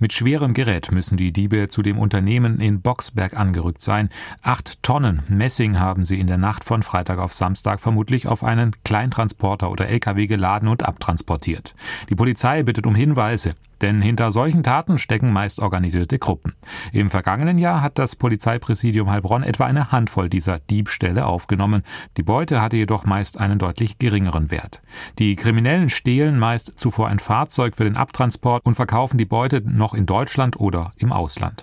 Mit schwerem Gerät müssen die Diebe zu dem Unternehmen in Boxberg angerückt sein. 8 Tonnen Messing haben sie in der Nacht von Freitag auf Samstag vermutlich auf einen Kleintransporter oder LKW geladen und abtransportiert. Die Polizei bittet um Hinweise, denn hinter solchen Taten stecken meist organisierte Gruppen. Im vergangenen Jahr hat das Polizeipräsidium Heilbronn etwa eine Handvoll dieser Diebstähle aufgenommen. Die Beute hatte jedoch meist einen deutlich geringeren Wert. Die Kriminellen stehlen meist zuvor ein Fahrzeug für den Abtransport und verkaufen die Beute noch in Deutschland oder im Ausland.